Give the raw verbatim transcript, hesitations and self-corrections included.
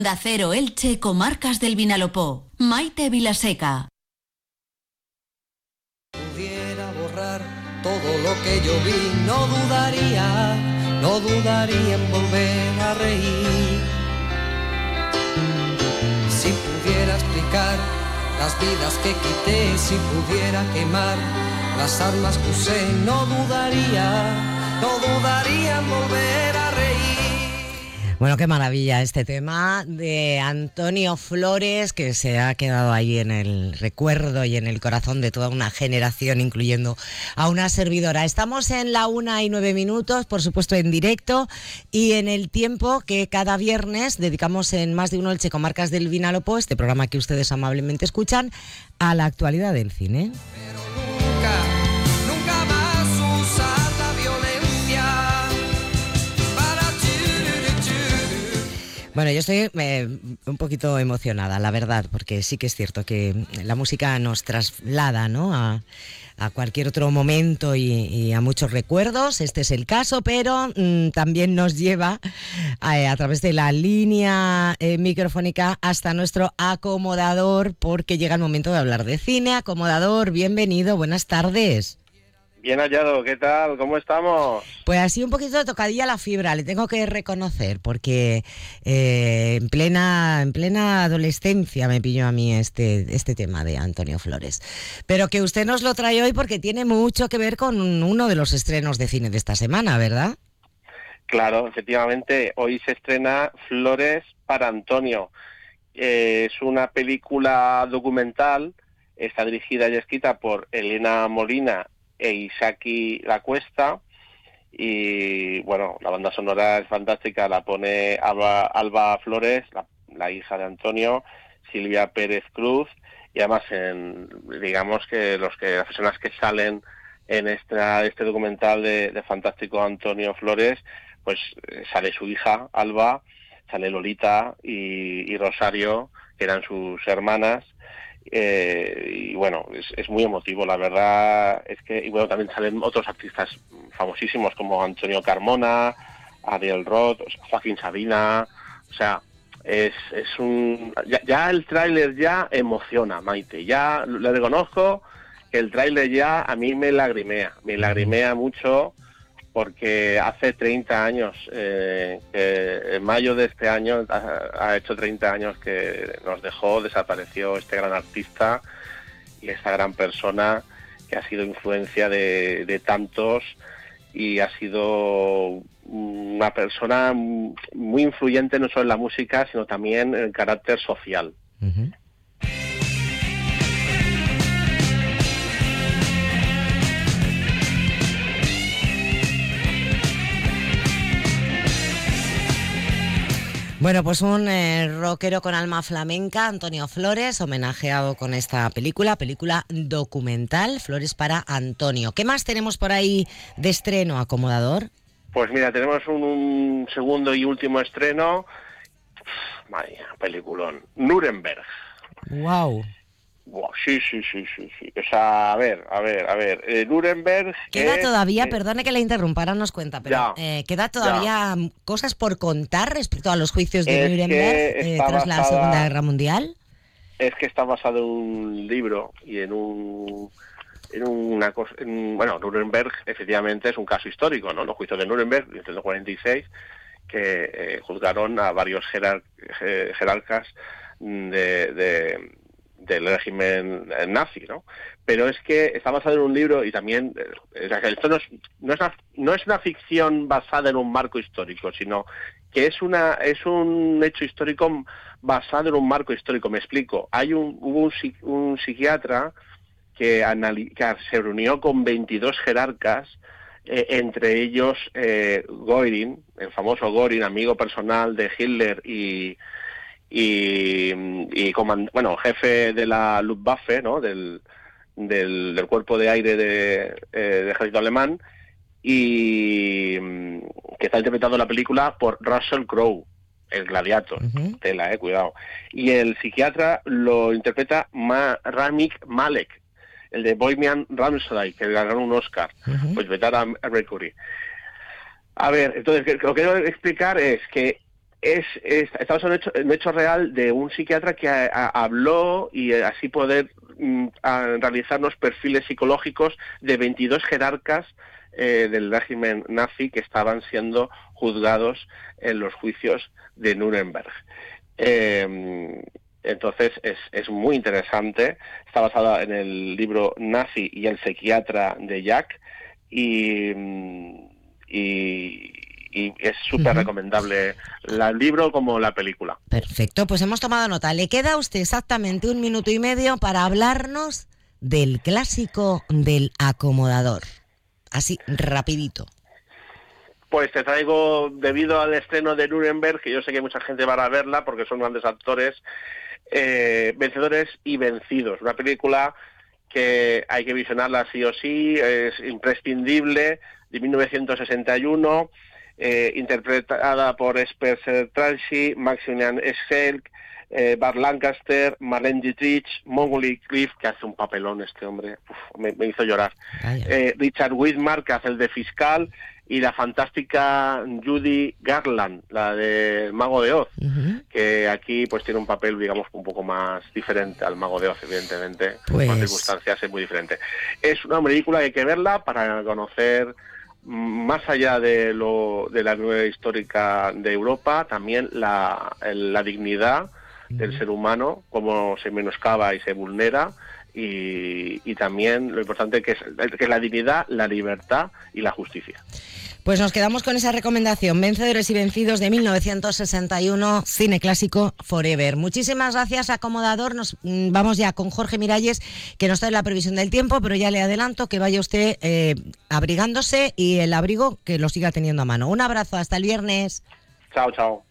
Onda Cero Elche, Comarcas del Vinalopó. Maite Vilaseca. Pudiera borrar todo lo que yo vi, no dudaría, no dudaría en volver a reír. Si pudiera explicar las vidas que quité, si pudiera quemar las armas que usé, no dudaría, no dudaría en volver a reír. Bueno, qué maravilla este tema de Antonio Flores, que se ha quedado ahí en el recuerdo y en el corazón de toda una generación, incluyendo a una servidora. Estamos en la una y nueve minutos, por supuesto en directo, y en el tiempo que cada viernes dedicamos en Más de Uno Elche Comarcas del Vinalopó, este programa que ustedes amablemente escuchan, a la actualidad del cine. Pero nunca, nunca más usar la violencia para Bueno, yo estoy eh, un poquito emocionada, la verdad, porque sí que es cierto que la música nos traslada, ¿no?, a, a cualquier otro momento y, y a muchos recuerdos. Este es el caso, pero mmm, también nos lleva a, a través de la línea eh, microfónica hasta nuestro acomodador, porque llega el momento de hablar de cine. Acomodador, bienvenido, buenas tardes. Bien hallado, ¿qué tal? ¿Cómo estamos? Pues así un poquito de tocadilla a la fibra, le tengo que reconocer, porque eh, en plena en plena adolescencia me pilló a mí este este tema de Antonio Flores. Pero que usted nos lo trae hoy porque tiene mucho que ver con uno de los estrenos de cine de esta semana, ¿verdad? Claro, efectivamente, hoy se estrena Flores para Antonio. Eh, es una película documental, está dirigida y escrita por Elena Molina e Isaki La Cuesta, y bueno, la banda sonora es fantástica, la pone Alba, Alba Flores, la, la hija de Antonio, Silvia Pérez Cruz, y además en, digamos que los que las personas que salen en esta, este documental de, de fantástico Antonio Flores, pues eh, sale su hija Alba, sale Lolita y, y Rosario, que eran sus hermanas. Eh, y bueno, es, es muy emotivo, la verdad es que, y bueno, también salen otros artistas famosísimos como Antonio Carmona, Ariel Roth, Joaquín Sabina, o sea, es, es un... Ya, ya el tráiler ya emociona, Maite, ya le reconozco que el tráiler ya a mí me lagrimea, me lagrimea mucho, porque hace treinta años, eh, que en mayo de este año ha, ha hecho treinta años que nos dejó, desapareció este gran artista y esta gran persona que ha sido influencia de, de tantos, y ha sido una persona muy influyente no solo en la música, sino también en el carácter social. Uh-huh. Bueno, pues un eh, rockero con alma flamenca, Antonio Flores, homenajeado con esta película, película documental, Flores para Antonio. ¿Qué más tenemos por ahí de estreno, acomodador? Pues mira, tenemos un, un segundo y último estreno. Madre mía, peliculón. Nuremberg. Wow. Wow, sí, sí, sí, sí, sí. O sea, a ver, a ver, a ver. Eh, Nuremberg... Queda es, todavía, eh, perdone que le interrumpa, ahora nos cuenta, pero ya, eh, queda todavía ya. cosas por contar respecto a los juicios de es Nuremberg eh, tras basada, la Segunda Guerra Mundial. Es que está basado en un libro y en un... En una cosa, en, bueno, Nuremberg efectivamente es un caso histórico, ¿no? Los juicios de Nuremberg, en mil novecientos cuarenta y seis, que eh, juzgaron a varios jerar, jerarcas de... de del régimen nazi, ¿no? Pero es que está basado en un libro y también eh, esto no es, no, es una, no es una ficción basada en un marco histórico, sino que es una es un hecho histórico basado en un marco histórico. Me explico. Hay un hubo un, un psiquiatra que, anali, que se reunió con veintidós jerarcas, eh, entre ellos eh, Göring, el famoso Göring, amigo personal de Hitler y y, y comand- bueno, jefe de la Luftwaffe, ¿no? del, del, del cuerpo de aire de, eh, de ejército alemán, y que está interpretado en la película por Russell Crowe, el Gladiator. Uh-huh. Tela, eh, cuidado. Y el psiquiatra lo interpreta Ma- Ramik Malek, el de Bohemian Rhapsody, que ganó un Oscar, uh-huh. pues vetar a Mercury. A ver, entonces lo que quiero explicar es que es, es estamos en un hecho, en un hecho real de un psiquiatra que a, a, habló y así poder mm, a realizar unos perfiles psicológicos de veintidós jerarcas eh, del régimen nazi que estaban siendo juzgados en los juicios de Nuremberg. Eh, entonces es, es muy interesante, está basada en el libro Nazi y el psiquiatra de Jack y, y, y es súper uh-huh. recomendable el libro como la película. Perfecto, pues hemos tomado nota. Le queda a usted exactamente un minuto y medio para hablarnos del clásico del acomodador, así rapidito. Pues te traigo, debido al estreno de Nuremberg, que yo sé que mucha gente va a verla porque son grandes actores, eh, Vencedores y Vencidos, una película que hay que visionarla sí o sí, es imprescindible, de mil novecientos sesenta y uno, eh, interpretada por Spencer Tracy, Maximilian Schell, eh, Burt Lancaster, Marlene Dietrich, Mowgli Cliff, que hace un papelón este hombre, uf, me, me hizo llorar, eh, Richard Widmark, que hace el de fiscal, y la fantástica Judy Garland, la de Mago de Oz, uh-huh. que aquí pues tiene un papel, digamos, un poco más diferente al Mago de Oz, evidentemente, pues... por circunstancias es muy diferente. Es una película que hay que verla para conocer, más allá de lo de la nueva histórica de Europa, también la, la dignidad uh-huh. del ser humano, cómo se menoscaba y se vulnera, y, y también lo importante que es, que es la dignidad, la libertad y la justicia. Pues nos quedamos con esa recomendación, Vencedores y Vencidos de mil novecientos sesenta y uno, cine clásico forever. Muchísimas gracias, acomodador. Nos mm, vamos ya con Jorge Miralles, que nos trae la previsión del tiempo, pero ya le adelanto que vaya usted eh, abrigándose y el abrigo que lo siga teniendo a mano. Un abrazo, hasta el viernes. Chao, chao.